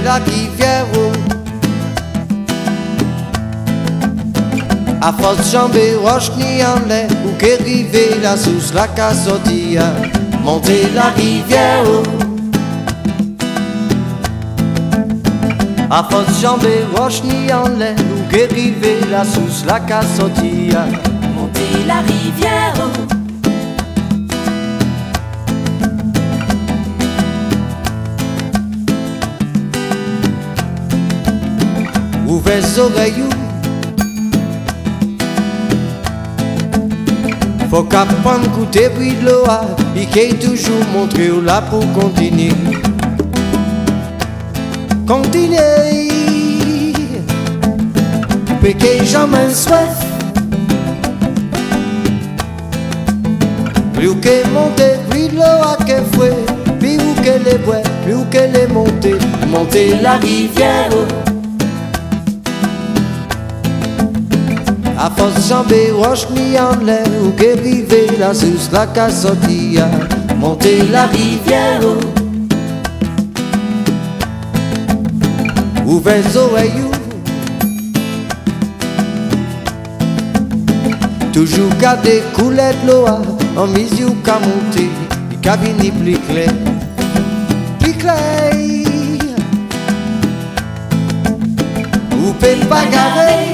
la rivière à force jambe roche ni en l'air ou qu'arriver la sous la cassodia monter la rivière à force jambe roche ni en l'air ou qu'arriver la sous la cassodia monter la rivière ouvrez les oreilles. Faut qu'apprendre goûter puis de l'eau, et qu'il toujours montré là pour continuer. Continuer, puis qu'il jamais soif. Plus que monter puis de l'eau à que fouet, puis où qu'elle est boire, plus où qu'elle est montée, monter la rivière. À force jambe roche ni en l'air ou qu'arriver la sous la cassodia monter la rivière ouvrez les oreilles toujours garder couler de l'eau en misio qu'à monter et qu'à venir plus clair ou peut pas garer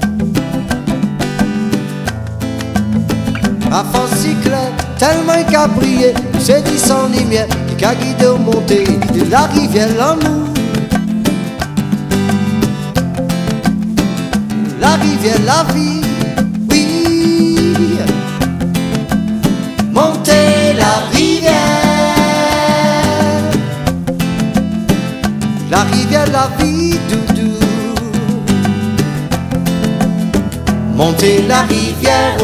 à force cyclette, tellement qu'à briller, c'est dit sans lumière, qui a guidé au monter de la rivière l'amour. La rivière, la vie, oui. Monter la rivière. La rivière, la vie, doudou. Monter la rivière.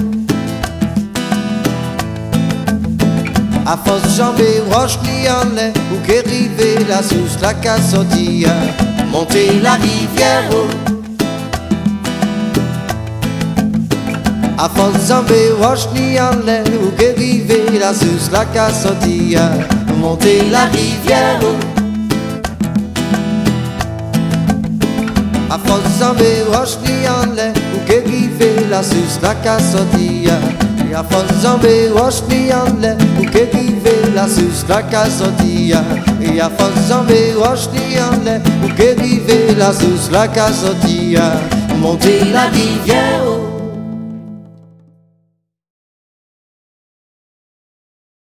À force jambe roche ni en l'air ou qu'arriver la sous la cassodia monter la rivière à force jambe roche ni en l'air ou qu'arriver la sous la cassodia monter la rivière à force jambe roche ni en l'air ou qu'arriver la sous la cassodia a force jambe roche ni en l'air ou qu'arriver la sous la cassodia et a force jambe roche ni en l'air ou qu'arriver la sous la cassodia monter la rivière